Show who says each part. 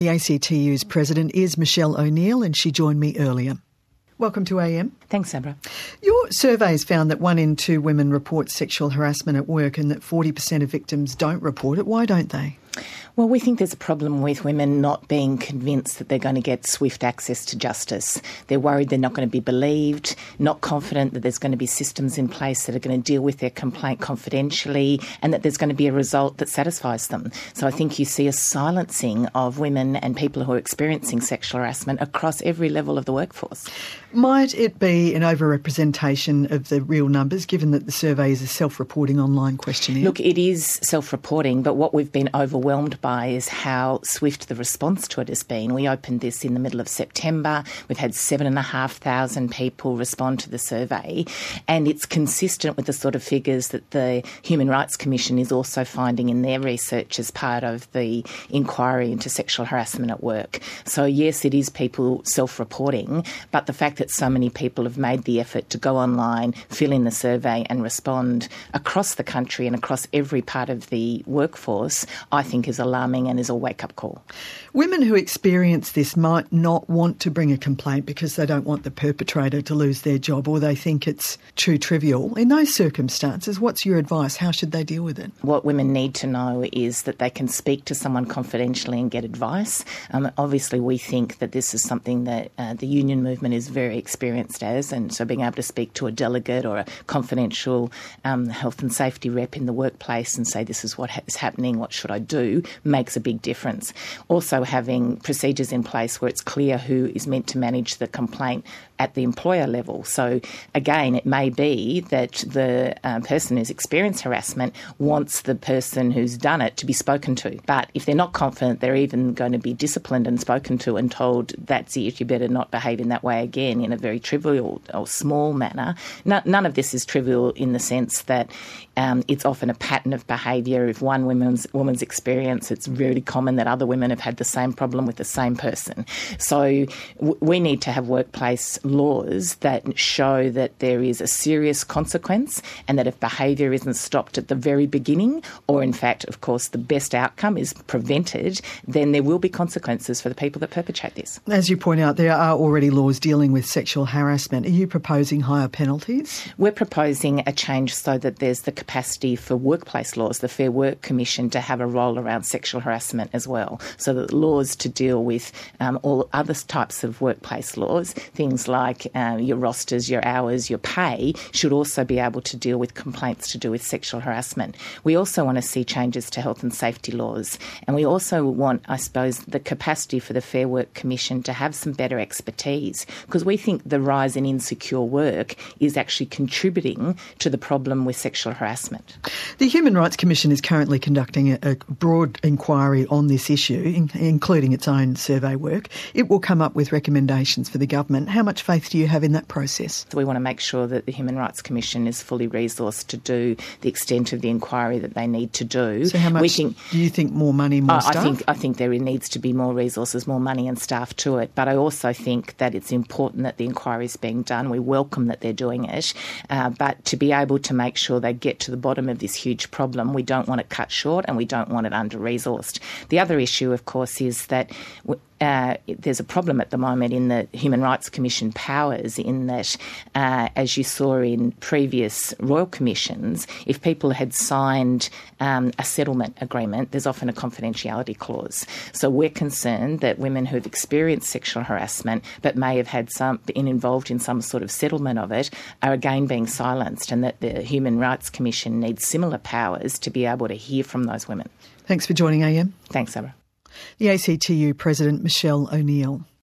Speaker 1: The ACTU's president is Michelle O'Neill, and she joined me earlier. Welcome to AM.
Speaker 2: Thanks, Sabra.
Speaker 1: Your surveys found that 1 in 2 women report sexual harassment at work and that 40% of victims don't report it. Why don't they?
Speaker 2: Well, we think there's a problem with women not being convinced that they're going to get swift access to justice. They're worried they're not going to be believed, not confident that there's going to be systems in place that are going to deal with their complaint confidentially, and that there's going to be a result that satisfies them. So I think you see a silencing of women and people who are experiencing sexual harassment across every level of the workforce.
Speaker 1: Might it be an overrepresentation of the real numbers, given that the survey is a self-reporting online questionnaire?
Speaker 2: Look, it is self-reporting, but what we've been overwhelmed by is how swift the response to it has been. We opened this in the middle of September. We've had 7,500 people respond to the survey, and it's consistent with the sort of figures that the Human Rights Commission is also finding in their research as part of the inquiry into sexual harassment at work. So yes, it is people self-reporting, but the fact that so many people have made the effort to go online, fill in the survey and respond across the country and across every part of the workforce, I think is alarming and is a wake-up call.
Speaker 1: Women who experience this might not want to bring a complaint because they don't want the perpetrator to lose their job, or they think it's too trivial. In those circumstances, what's your advice? How should they deal with it?
Speaker 2: What women need to know is that they can speak to someone confidentially and get advice. Obviously, we think that this is something that the union movement is very experienced as, and so being able to speak to a delegate or a confidential health and safety rep in the workplace and say, this is what is happening, what should I do, makes a big difference. Also having procedures in place where it's clear who is meant to manage the complaint at the employer level. So again, it may be that the person who's experienced harassment wants the person who's done it to be spoken to. But if they're not confident they're even going to be disciplined and spoken to and told, that's it, you better not behave in that way again, in a very trivial or small manner. None of this is trivial in the sense that it's often a pattern of behaviour. If one woman's experience, it's really common that other women have had the same problem with the same person. So we need to have workplace laws that show that there is a serious consequence, and that if behaviour isn't stopped at the very beginning, or in fact, of course, the best outcome is prevented, then there will be consequences for the people that perpetrate this.
Speaker 1: As you point out, there are already laws dealing with sexual harassment. Are you proposing higher penalties?
Speaker 2: We're proposing a change so that there's the capacity for workplace laws, the Fair Work Commission, to have a role around sexual harassment as well, so that laws to deal with all other types of workplace laws, things like your rosters, your hours, your pay, should also be able to deal with complaints to do with sexual harassment. We also want to see changes to health and safety laws, and we also want, I suppose, the capacity for the Fair Work Commission to have some better expertise, because we think the rise in insecure work is actually contributing to the problem with sexual harassment.
Speaker 1: The Human Rights Commission is currently conducting a broad inquiry on this issue, including its own survey work. It will come up with recommendations for the government. How much faith do you have in that process?
Speaker 2: So we want to make sure that the Human Rights Commission is fully resourced to do the extent of the inquiry that they need to do.
Speaker 1: So how much do you think? More money, more staff?
Speaker 2: I think there needs to be more resources, more money and staff to it. But I also think that it's important that the inquiry is being done. We welcome that they're doing it. But to be able to make sure they get to the bottom of this huge problem, we don't want it cut short and we don't want it under-resourced. The other issue, of course, is that there's a problem at the moment in the Human Rights Commission powers, in that, as you saw in previous royal commissions, if people had signed a settlement agreement, there's often a confidentiality clause. So we're concerned that women who've experienced sexual harassment but may have been involved in some sort of settlement of it are again being silenced, and that the Human Rights Commission needs similar powers to be able to hear from those women.
Speaker 1: Thanks for joining AM.
Speaker 2: Thanks, Sarah.
Speaker 1: The ACTU President, Michelle O'Neill.